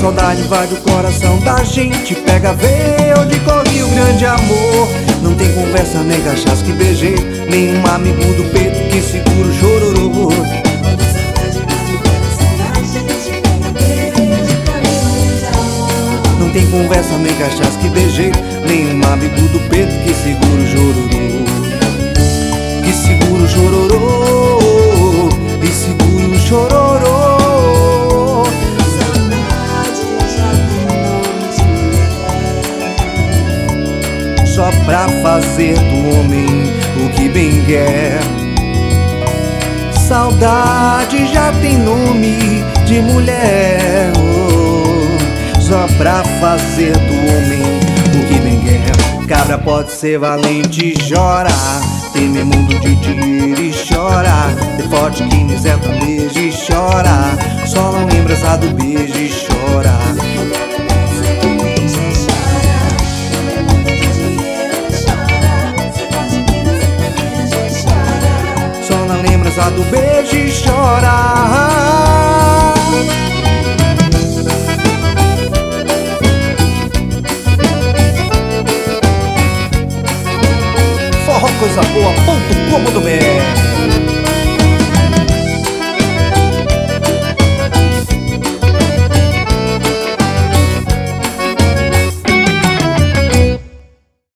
saudade invade o coração da gente, pega verde, corre o grande amor. Não tem conversa, nem cachaça que beijei, nenhum amigo do peito que segura o chororô. Não tem conversa, nem cachaça que beijei, nenhum amigo do peito que segura o chororô. Que segura o chororô, que segura o chororô. Só pra fazer do homem o que bem quer. Saudade já tem nome de mulher, oh. Só pra fazer do homem o que bem quer. Cabra pode ser valente e chora, teme mundo de dinheiro e chora. Ter forte que miseta, beija e chora. Só não lembra essa do beijo e chora. Lembrança do beijo e chora. Forrocoisaboa.com.br